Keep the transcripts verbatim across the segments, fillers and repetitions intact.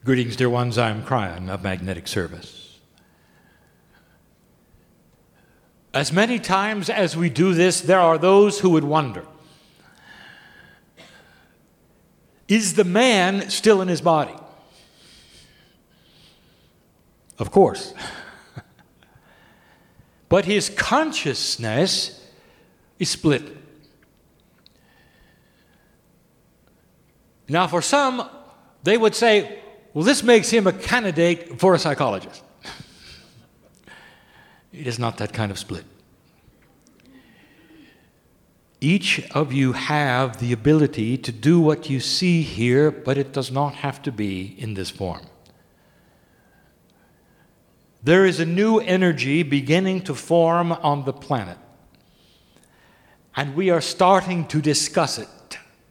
Greetings, dear ones. I'm Cryon of Magnetic Service. As many times as we do this, there are those who would wonder, is the man still in his body? Of course. But his consciousness is split. Now, for some, they would say, well, this makes him a candidate for a psychologist. It is not that kind of split. Each of you have the ability to do what you see here, but it does not have to be in this form. There is a new energy beginning to form on the planet, and we are starting to discuss it.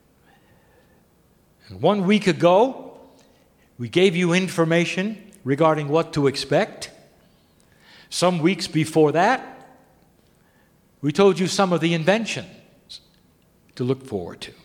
And one week ago, we gave you information regarding what to expect. Some weeks before that, we told you some of the inventions to look forward to.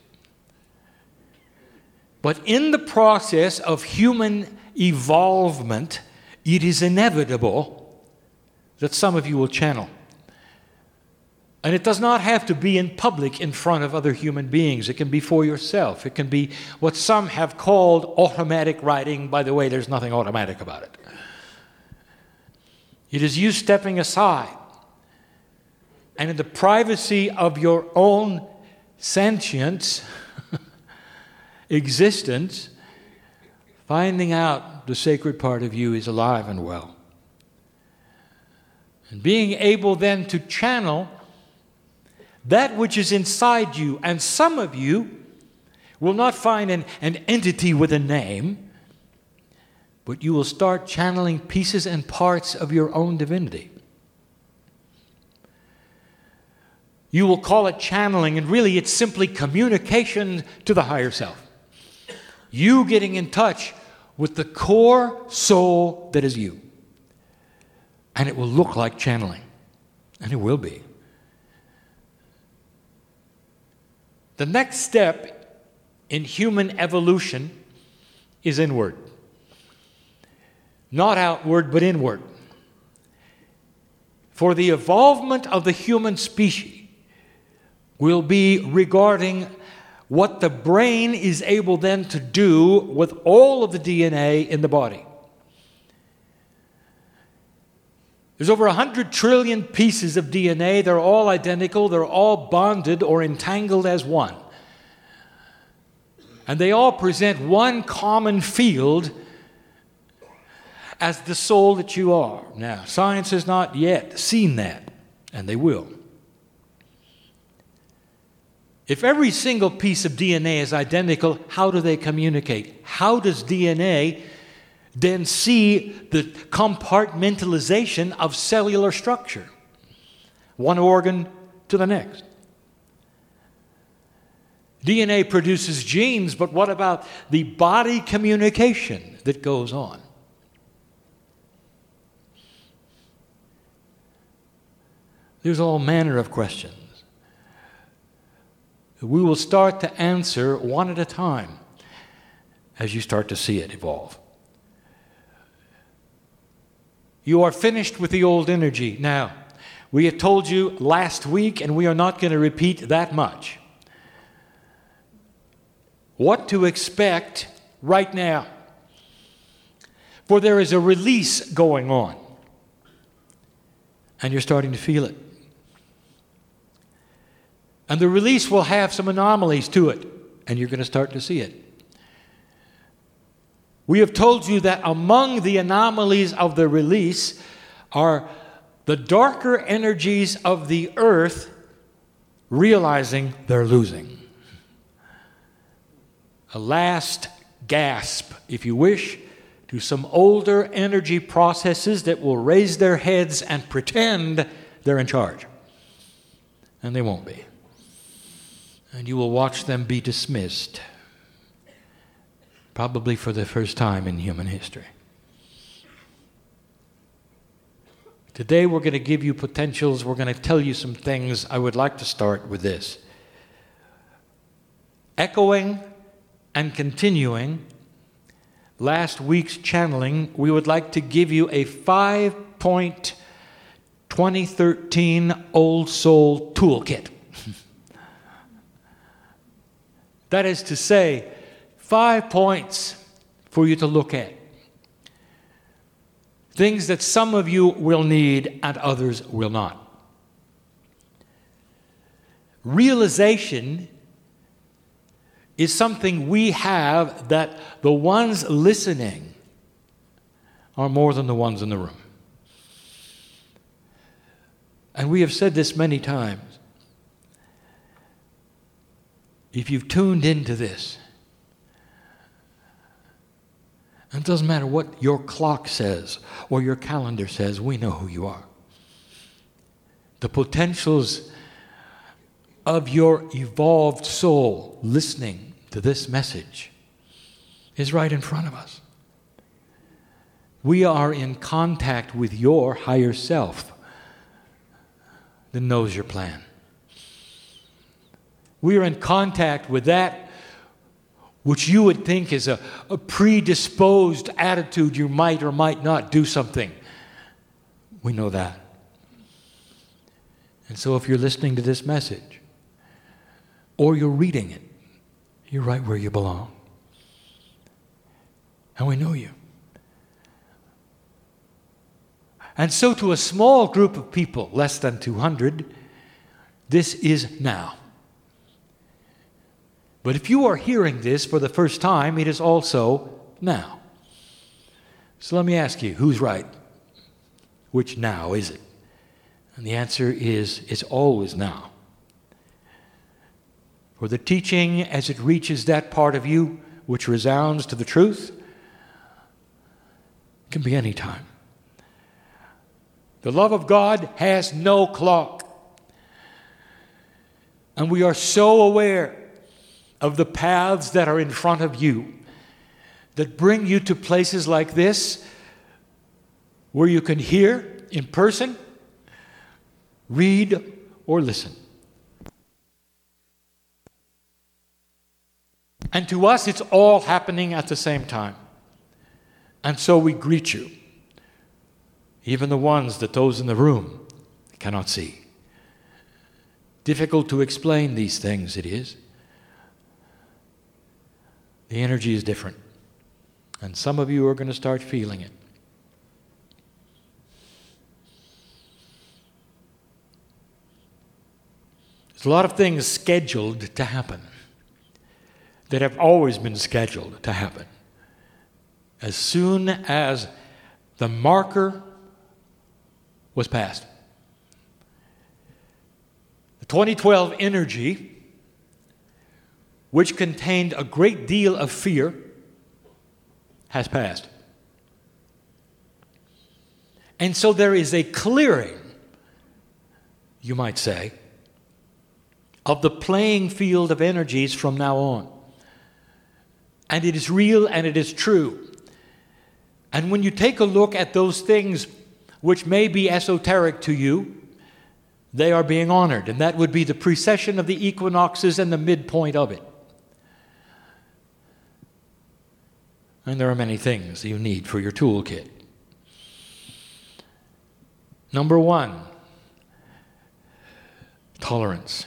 But in the process of human evolvement, it is inevitable that some of you will channel. And it does not have to be in public in front of other human beings. It can be for yourself. It can be what some have called automatic writing. By the way, there's nothing automatic about it. It is you stepping aside and in the privacy of your own sentience, existence, finding out the sacred part of you is alive and well. And being able then to channel that which is inside you. And some of you will not find an, an entity with a name, but you will start channeling pieces and parts of your own divinity. You will call it channeling, and really it's simply communication to the higher self. You getting in touch with the core soul that is you. And it will look like channeling. And it will be. The next step in human evolution is inward. Not outward, but inward. For the evolvement of the human species will be regarding what the brain is able then to do with all of the D N A in the body. There's over one hundred trillion pieces of D N A. They're all identical. They're all bonded or entangled as one. And they all present one common field as the soul that you are. Now, science has not yet seen that, and they will. If every single piece of D N A is identical, how do they communicate? How does D N A then see the compartmentalization of cellular structure? One organ to the next. D N A produces genes, but what about the body communication that goes on? There's all manner of questions. We will start to answer one at a time as you start to see it evolve. You are finished with the old energy. Now, we have told you last week, and we are not going to repeat that much, what to expect right now. For there is a release going on, and you're starting to feel it. And the release will have some anomalies to it, and you're going to start to see it. We have told you that among the anomalies of the release are the darker energies of the earth realizing they're losing. A last gasp, if you wish, to some older energy processes that will raise their heads and pretend they're in charge. And they won't be. And you will watch them be dismissed, probably for the first time in human history. Today we're going to give you potentials. We're going to tell you some things. I would like to start with this. Echoing and continuing last week's channeling, we would like to give you a five-point twenty thirteen Old Soul Toolkit. That is to say, five points for you to look at. Things that some of you will need and others will not. Realization is something we have that the ones listening are more than the ones in the room. And we have said this many times. If you've tuned into this, it doesn't matter what your clock says or your calendar says, we know who you are. The potentials of your evolved soul listening to this message is right in front of us. We are in contact with your higher self that knows your plan. We are in contact with that which you would think is a, a predisposed attitude you might or might not do something. We know that. And so if you're listening to this message, or you're reading it, you're right where you belong. And we know you. And so to a small group of people, less than two hundred, this is now. But if you are hearing this for the first time, it is also now. So let me ask you, who's right? Which now is it? And the answer is, it's always now. For the teaching, as it reaches that part of you which resounds to the truth, can be any time. The love of God has no clock. And we are so aware of the paths that are in front of you that bring you to places like this where you can hear in person, read, or listen. And to us, it's all happening at the same time. And so we greet you, even the ones that those in the room cannot see. Difficult to explain these things, it is. The energy is different. And some of you are going to start feeling it. There's a lot of things scheduled to happen that have always been scheduled to happen. As soon as the marker was passed. The twenty twelve energy, which contained a great deal of fear, has passed. And so there is a clearing, you might say, of the playing field of energies from now on. And it is real and it is true. And when you take a look at those things which may be esoteric to you, they are being honored. And that would be the precession of the equinoxes and the midpoint of it. And there are many things you need for your toolkit. Number one, tolerance.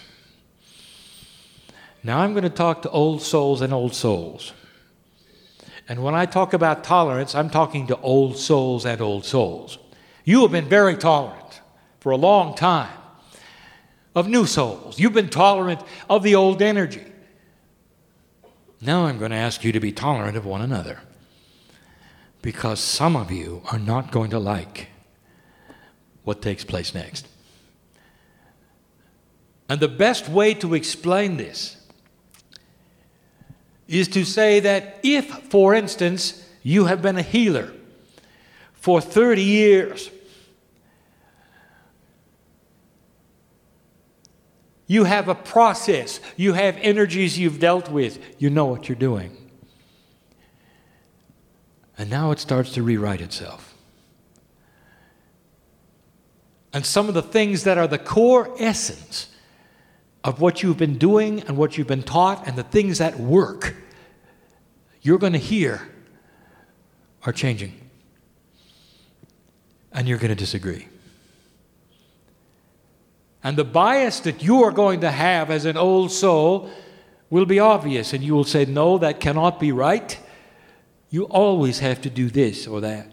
Now I'm going to talk to old souls and old souls. And when I talk about tolerance, I'm talking to old souls and old souls. You have been very tolerant for a long time of new souls. You've been tolerant of the old energy. Now I'm going to ask you to be tolerant of one another, because some of you are not going to like what takes place next. And the best way to explain this is to say that if, for instance, you have been a healer for thirty years, you have a process, you have energies you've dealt with, you know what you're doing. And now it starts to rewrite itself. And some of the things that are the core essence of what you've been doing and what you've been taught and the things that work, you're going to hear are changing. And you're going to disagree. And the bias that you are going to have as an old soul will be obvious. And you will say, no, that cannot be right. You always have to do this or that.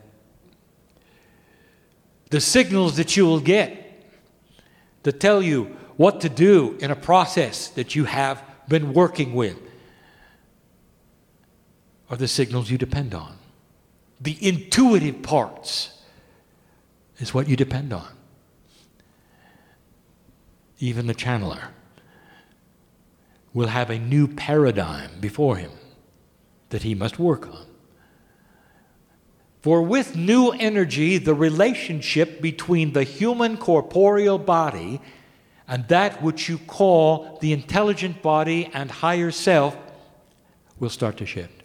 The signals that you will get to tell you what to do in a process that you have been working with are the signals you depend on. The intuitive parts is what you depend on. Even the channeler will have a new paradigm before him that he must work on. For with new energy, the relationship between the human corporeal body and that which you call the intelligent body and higher self will start to shift.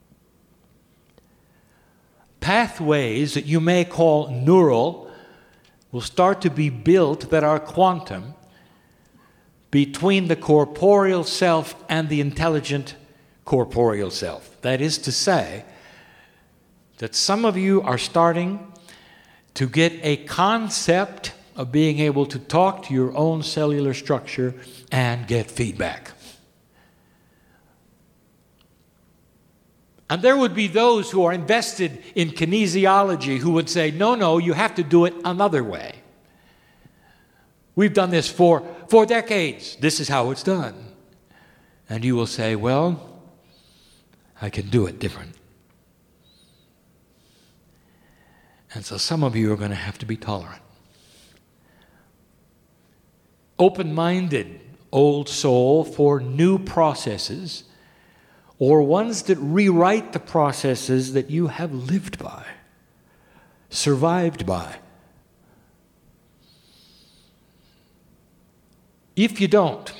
Pathways that you may call neural will start to be built that are quantum between the corporeal self and the intelligent corporeal self. That is to say, that some of you are starting to get a concept of being able to talk to your own cellular structure and get feedback. And there would be those who are invested in kinesiology who would say, no, no, you have to do it another way. We've done this for, for decades. This is how it's done. And you will say, well, I can do it different. And so some of you are going to have to be tolerant. Open-minded, old soul, for new processes, or ones that rewrite the processes that you have lived by, survived by. If you don't,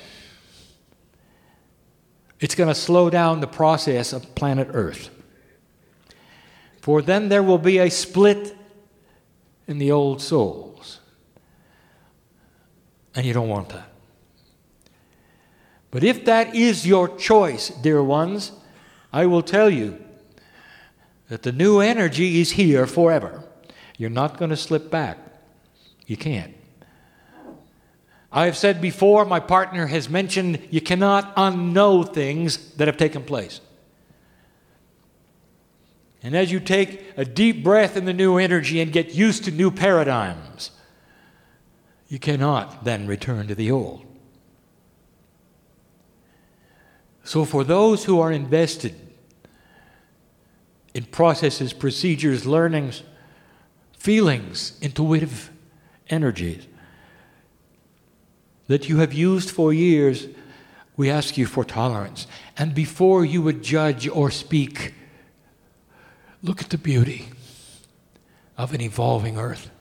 it's going to slow down the process of planet Earth. For then there will be a split in the old souls. And you don't want that. But if that is your choice, dear ones, I will tell you that the new energy is here forever. You're not going to slip back. You can't. I have said before, my partner has mentioned, you cannot unknow things that have taken place. And as you take a deep breath in the new energy and get used to new paradigms, you cannot then return to the old. So for those who are invested in processes, procedures, learnings, feelings, intuitive energies that you have used for years, we ask you for tolerance. And before you would judge or speak, look at the beauty of an evolving earth.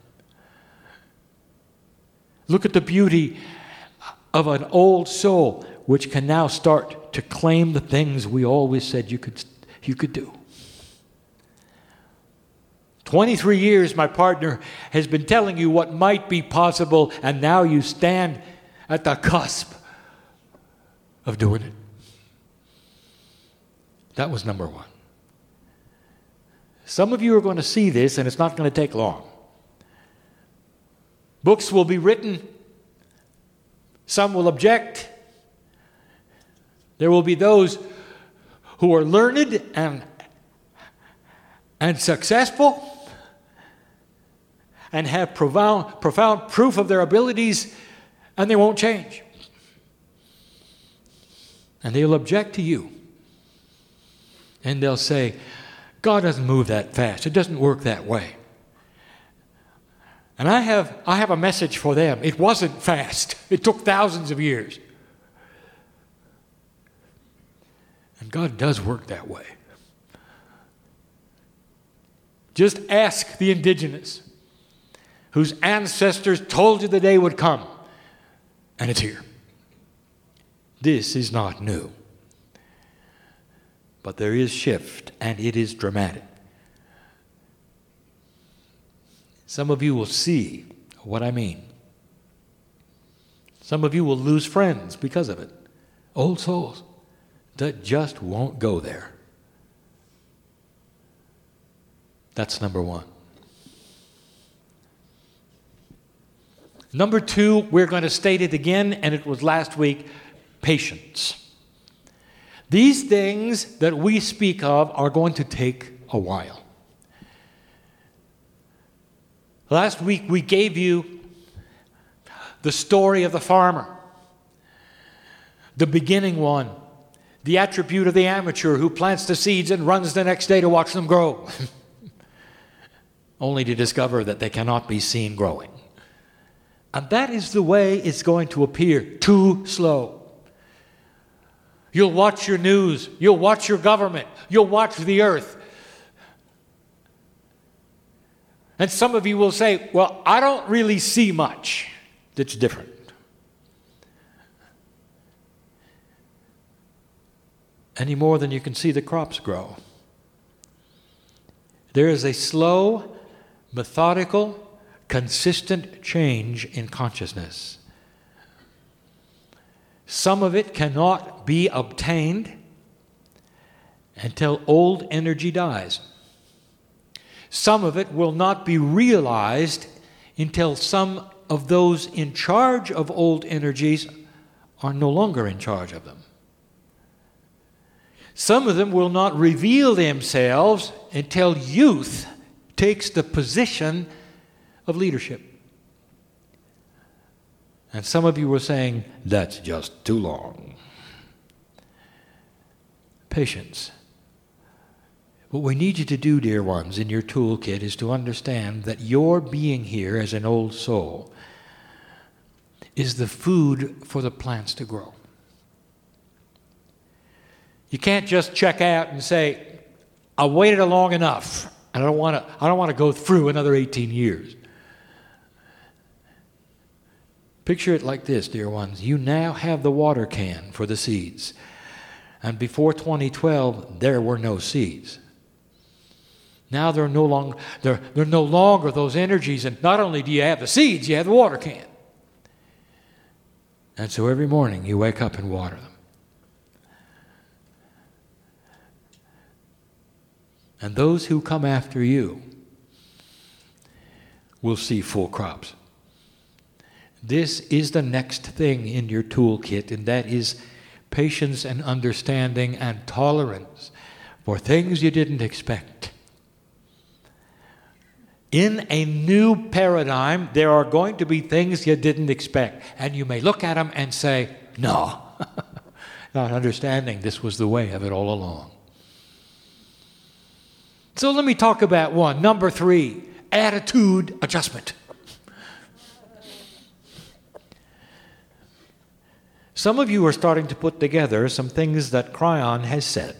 Look at the beauty of an old soul which can now start to claim the things we always said you could, you could do. twenty-three years my partner has been telling you what might be possible, and now you stand at the cusp of doing it. That was number one. Some of you are going to see this, and it's not going to take long. Books will be written. Some will object. There will be those who are learned and, and successful and have profound, profound proof of their abilities, and they won't change. And they'll object to you. And they'll say, God doesn't move that fast. It doesn't work that way. And I have, I have a message for them. It wasn't fast. It took thousands of years. And God does work that way. Just ask the indigenous whose ancestors told you the day would come. And it's here. This is not new. But there is shift, and it is dramatic. Some of you will see what I mean. Some of you will lose friends because of it. Old souls that just won't go there. That's number one. Number two, we're going to state it again, and it was last week, patience. These things that we speak of are going to take a while. Last week we gave you the story of the farmer, the beginning one, the attribute of the amateur who plants the seeds and runs the next day to watch them grow, only to discover that they cannot be seen growing. And that is the way it's going to appear, too slow. You'll watch your news, you'll watch your government, you'll watch the earth. And some of you will say, well, I don't really see much that's different. Any more than you can see the crops grow. There is a slow, methodical, consistent change in consciousness. Some of it cannot be obtained until old energy dies. Some of it will not be realized until some of those in charge of old energies are no longer in charge of them. Some of them will not reveal themselves until youth takes the position of leadership. And some of you were saying, that's just too long. Patience. What we need you to do, dear ones, in your toolkit is to understand that your being here as an old soul is the food for the plants to grow. You can't just check out and say, I waited long enough. I don't want to I don't want to go through another eighteen years. Picture it like this, dear ones. You now have the water can for the seeds. And before twenty twelve, there were no seeds. Now there are no longer there, there are no longer those energies, and not only do you have the seeds, you have the water can. And so every morning you wake up and water them. And those who come after you will see full crops. This is the next thing in your toolkit, and that is patience and understanding and tolerance for things you didn't expect. In a new paradigm, there are going to be things you didn't expect, and you may look at them and say, no, not understanding this was the way of it all along. So let me talk about one. Number three, attitude adjustment. Some of you are starting to put together some things that Kryon has said.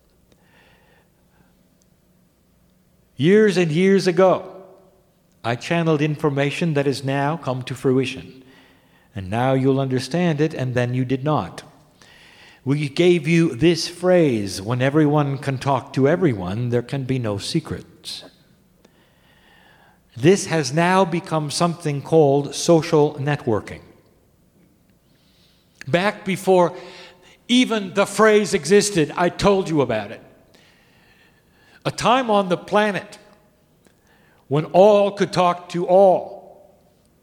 Years and years ago, I channeled information that has now come to fruition. And now you'll understand it, and then you did not. We gave you this phrase, when everyone can talk to everyone, there can be no secrets. This has now become something called social networking. Back before even the phrase existed, I told you about it. A time on the planet when all could talk to all.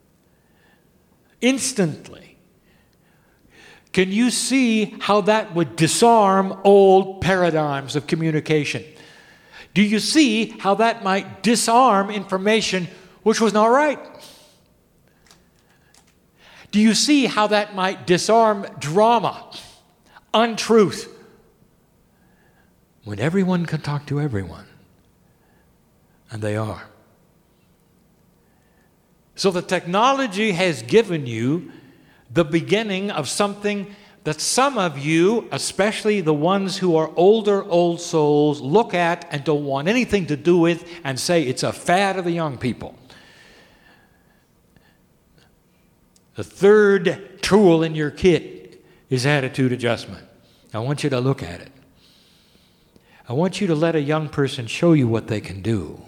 Instantly. Can you see how that would disarm old paradigms of communication? Do you see how that might disarm information which was not right? Do you see how that might disarm drama, untruth? When everyone can talk to everyone, and they are. So the technology has given you the beginning of something that some of you, especially the ones who are older old souls, look at and don't want anything to do with and say it's a fad of the young people. The third tool in your kit is attitude adjustment. I want you to look at it. I want you to let a young person show you what they can do.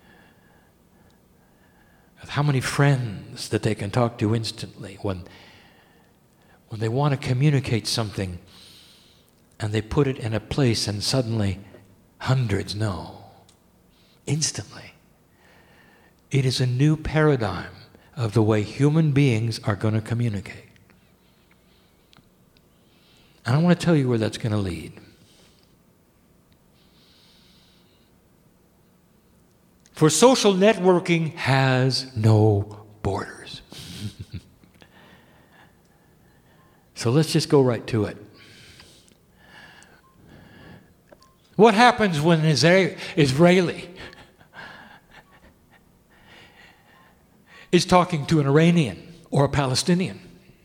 How many friends that they can talk to instantly when When they want to communicate something and they put it in a place and suddenly hundreds know. instantly. It is a new paradigm of the way human beings are going to communicate. And I want to tell you where that's going to lead. For social networking has no borders. So let's just go right to it. What happens when an Israeli is talking to an Iranian or a Palestinian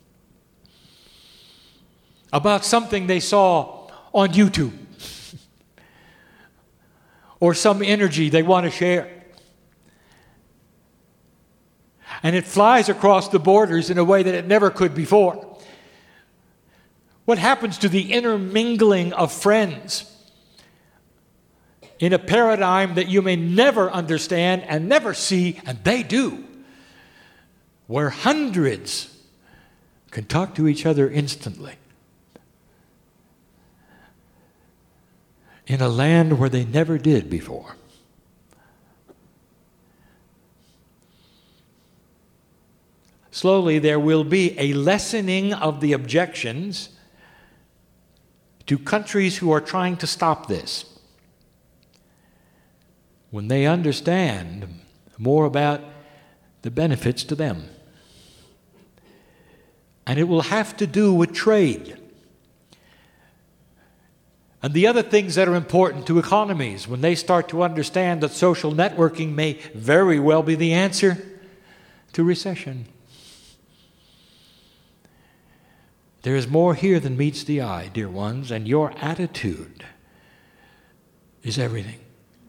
about something they saw on YouTube or some energy they want to share? And it flies across the borders in a way that it never could before. What happens to the intermingling of friends in a paradigm that you may never understand and never see, and they do, where hundreds can talk to each other instantly in a land where they never did before? Slowly, there will be a lessening of the objections to countries who are trying to stop this, when they understand more about the benefits to them. And it will have to do with trade and the other things that are important to economies when they start to understand that social networking may very well be the answer to recession. There is more here than meets the eye, dear ones, and your attitude is everything.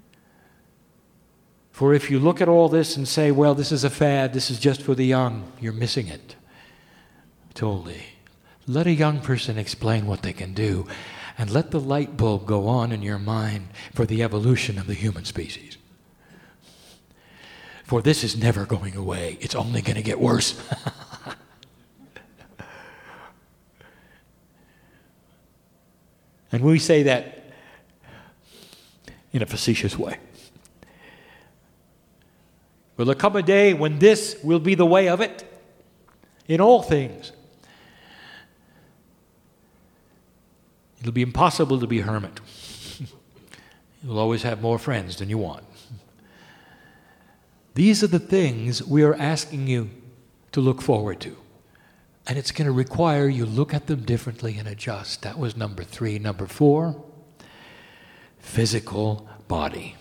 For if you look at all this and say, well, this is a fad, this is just for the young, you're missing it. Totally. Let a young person explain what they can do, and let the light bulb go on in your mind for the evolution of the human species. For this is never going away. It's only going to get worse. And we say that in a facetious way. Will there come a day when this will be the way of it in all things? It'll be impossible to be a hermit. You'll always have more friends than you want. These are the things we are asking you to look forward to. And it's going to require you look at them differently and adjust. That was number three. Number four, physical body.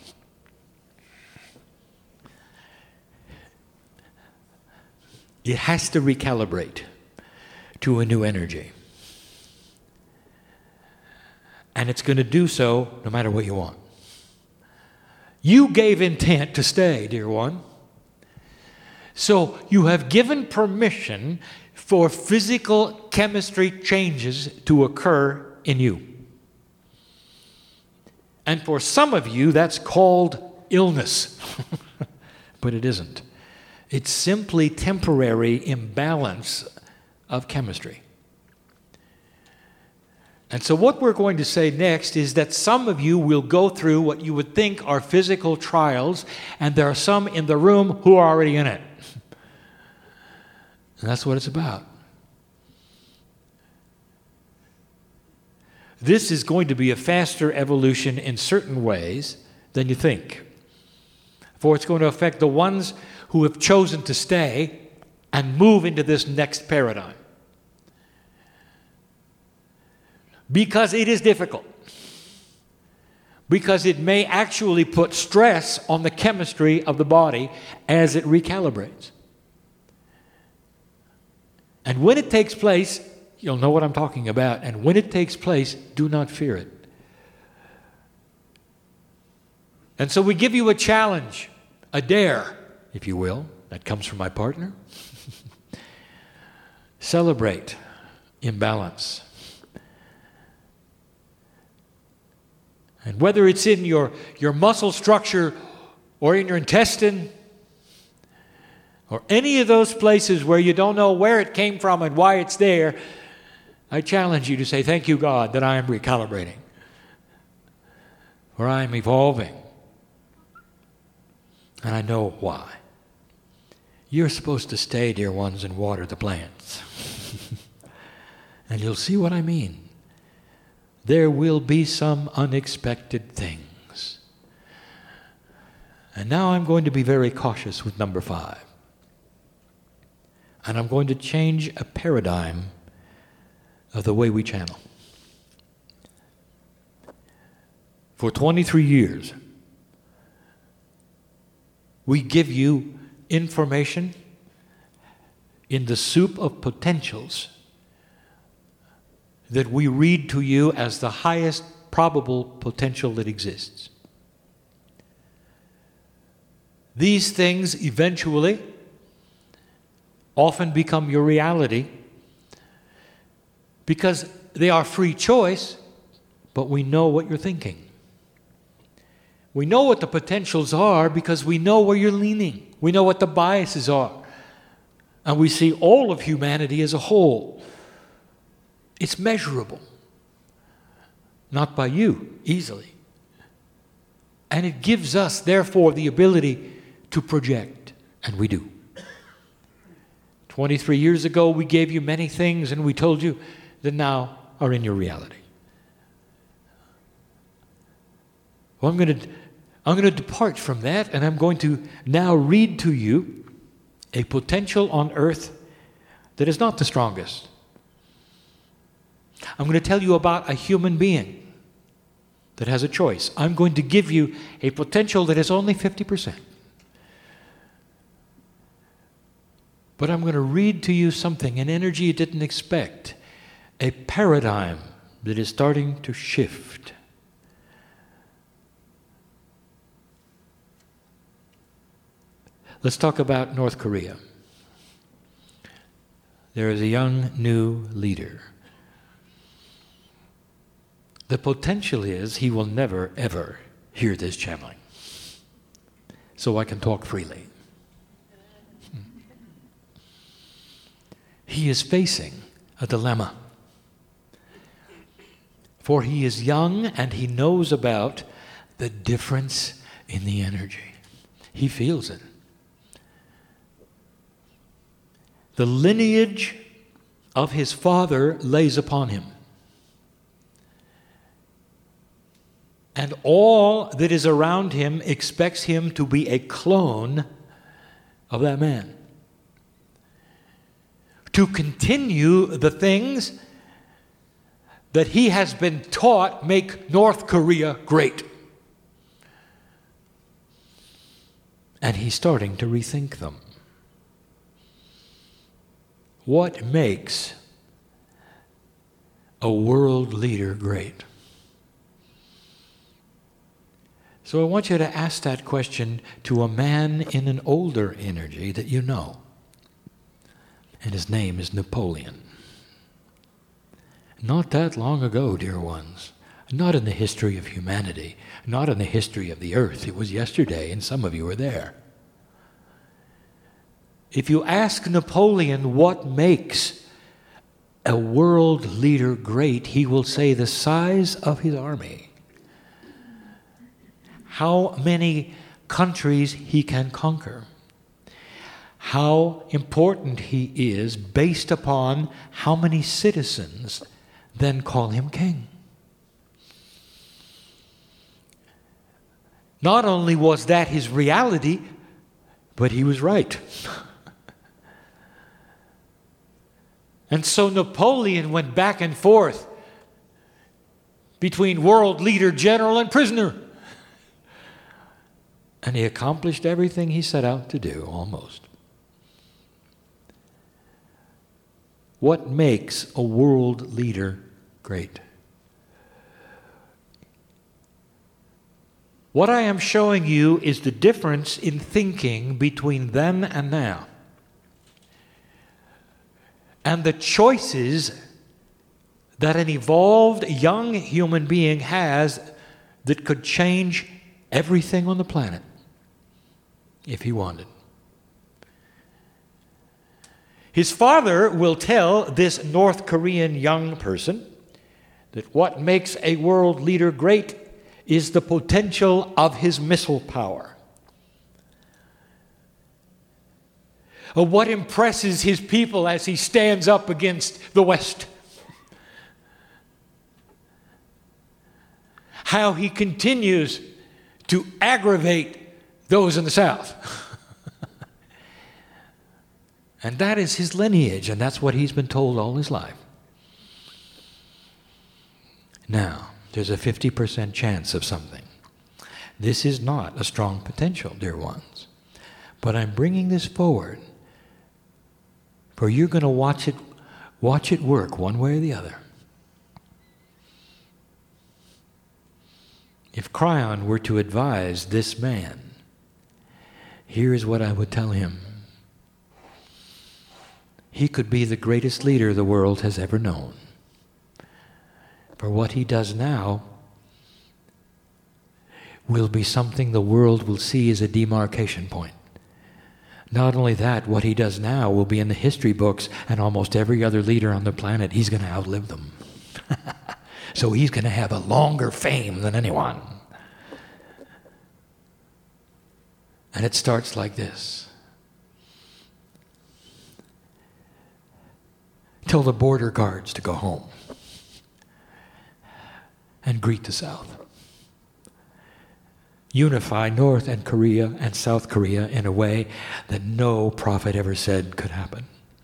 It has to recalibrate to a new energy. And it's going to do so no matter what you want. You gave intent to stay, dear one. So you have given permission for physical chemistry changes to occur in you. And for some of you, that's called illness. But it isn't. It's simply temporary imbalance of chemistry. And so what we're going to say next is that some of you will go through what you would think are physical trials, and there are some in the room who are already in it. And that's what it's about. This is going to be a faster evolution in certain ways than you think. For it's going to affect the ones who have chosen to stay and move into this next paradigm. Because it is difficult. Because it may actually put stress on the chemistry of the body as it recalibrates. And when it takes place, you'll know what I'm talking about. And when it takes place, do not fear it. And so we give you a challenge, a dare, if you will. That comes from my partner. Celebrate imbalance. And whether it's in your, your muscle structure or in your intestine or any of those places where you don't know where it came from and why it's there, I challenge you to say, thank you, God, that I am recalibrating, or I am evolving. And I know why. You're supposed to stay, dear ones, and water the plants. And you'll see what I mean. There will be some unexpected things. And now I'm going to be very cautious with number five. And I'm going to change a paradigm of the way we channel. For twenty-three years, we give you information in the soup of potentials that we read to you as the highest probable potential that exists. These things eventually often become your reality because they are free choice, but we know what you're thinking. We know what the potentials are because we know where you're leaning. We know what the biases are. And we see all of humanity as a whole. It's measurable. Not by you, easily. And it gives us, therefore, the ability to project. And we do. twenty-three years ago, we gave you many things and we told you that now are in your reality. Well, I'm going to I'm going to depart from that, and I'm going to now read to you a potential on earth that is not the strongest. I'm going to tell you about a human being that has a choice. I'm going to give you a potential that is only fifty percent. But I'm going to read to you something, an energy you didn't expect, a paradigm that is starting to shift. Let's talk about North Korea. There is a young new leader. The potential is he will never, ever hear this channeling. So I can talk freely. He is facing a dilemma. For he is young and he knows about the difference in the energy. He feels it. The lineage of his father lays upon him. And all that is around him expects him to be a clone of that man. To continue the things that he has been taught make North Korea great. And he's starting to rethink them. What makes a world leader great? So I want you to ask that question to a man in an older energy that you know. And his name is Napoleon. Not that long ago, dear ones. Not in the history of humanity. Not in the history of the earth. It was yesterday, and some of you were there. If you ask Napoleon what makes a world leader great, he will say the size of his army. How many countries he can conquer. How important he is based upon how many citizens then call him king. Not only was that his reality, but he was right. And so Napoleon went back and forth between world leader, general, and prisoner. And he accomplished everything he set out to do, almost. What makes a world leader great? What I am showing you is the difference in thinking between then and now. And the choices that an evolved young human being has that could change everything on the planet if he wanted. His father will tell this North Korean young person that what makes a world leader great is the potential of his missile power. of what impresses his people as he stands up against the West. How he continues to aggravate those in the South. And that is his lineage, and that's what he's been told all his life. Now, there's a fifty percent chance of something. This is not a strong potential, dear ones. But I'm bringing this forward, for you're going to watch it, watch it work one way or the other. If Cryon were to advise this man, here is what I would tell him. He could be the greatest leader the world has ever known. For what he does now will be something the world will see as a demarcation point. Not only that, what he does now will be in the history books, and almost every other leader on the planet, he's going to outlive them. So he's going to have a longer fame than anyone. And it starts like this. Tell the border guards to go home and greet the South. Unify North and Korea and South Korea in a way that no prophet ever said could happen.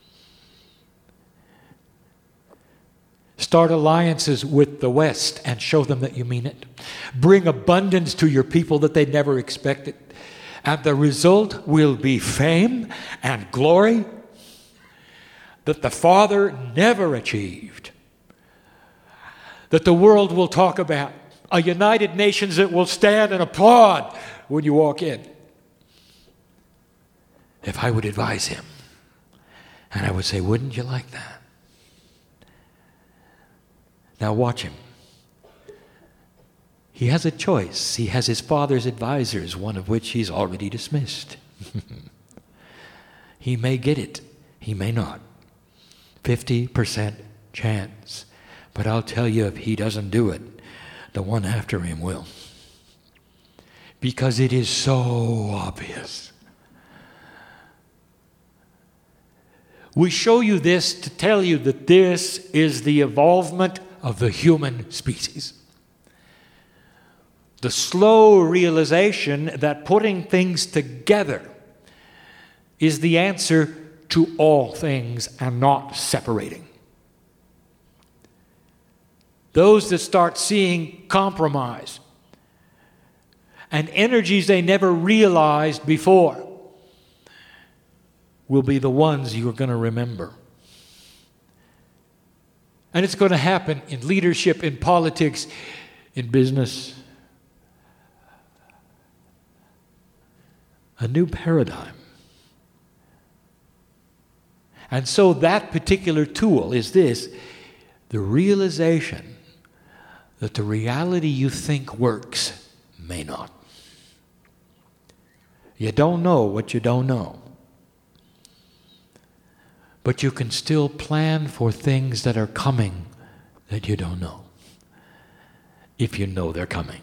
Start alliances with the West and show them that you mean it. Bring abundance to your people that they never expected. And the result will be fame and glory that the Father never achieved. That the world will talk about. A United Nations that will stand and applaud when you walk in. If I would advise him, and I would say, wouldn't you like that? Now watch him. He has a choice. He has his father's advisors, one of which he's already dismissed. He may get it. He may not. fifty percent chance. But I'll tell you, if he doesn't do it, the one after him will. Because it is so obvious. We show you this to tell you that this is the evolvement of the human species. The slow realization that putting things together is the answer to all things and not separating. Those that start seeing compromise and energies they never realized before will be the ones you're going to remember. And it's going to happen in leadership, in politics, in business. A new paradigm. And so that particular tool is this, the realization that the reality you think works may not. You don't know what you don't know. But you can still plan for things that are coming that you don't know, if you know they're coming.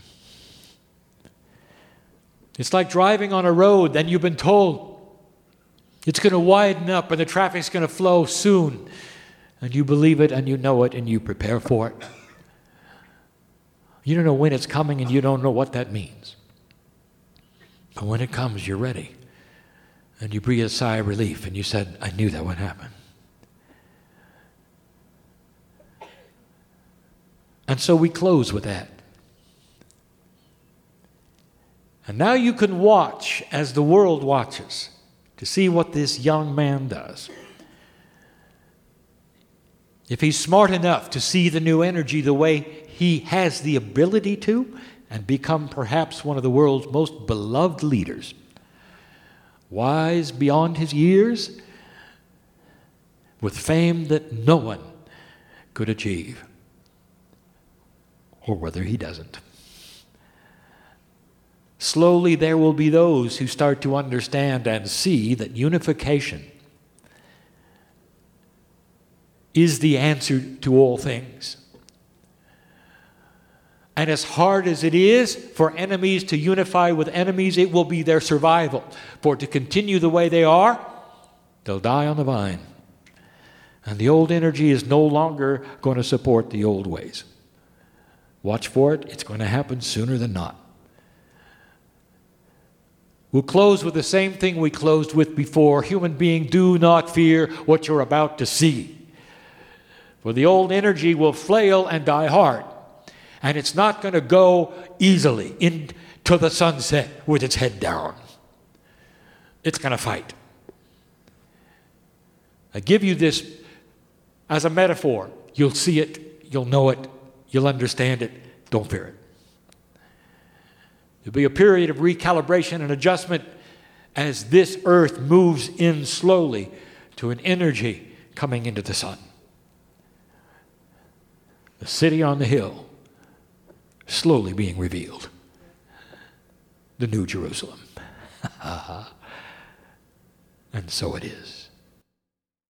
It's like driving on a road, then you've been told it's going to widen up and the traffic's going to flow soon. And you believe it and you know it and you prepare for it. You don't know when it's coming and you don't know what that means. But when it comes, you're ready. And you breathe a sigh of relief and you said, I knew that would happen. And so we close with that. And now you can watch as the world watches to see what this young man does. If he's smart enough to see the new energy the way he has the ability to, and become perhaps one of the world's most beloved leaders, wise beyond his years, with fame that no one could achieve, or whether he doesn't. Slowly there will be those who start to understand and see that unification is the answer to all things. And as hard as it is for enemies to unify with enemies, it will be their survival. For to continue the way they are They'll die on the vine. And the old energy is no longer going to support the old ways. Watch for it. It's going to happen sooner than not. We'll close with the same thing we closed with before. Human being, do not fear what you're about to see. For the old energy will flail and die hard. And it's not going to go easily into the sunset with its head down. It's going to fight. I give you this as a metaphor. You'll see it. You'll know it. You'll understand it. Don't fear it. There'll be a period of recalibration and adjustment as this earth moves in slowly to an energy coming into the sun. The city on the hill slowly being revealed. The New Jerusalem. And so it is.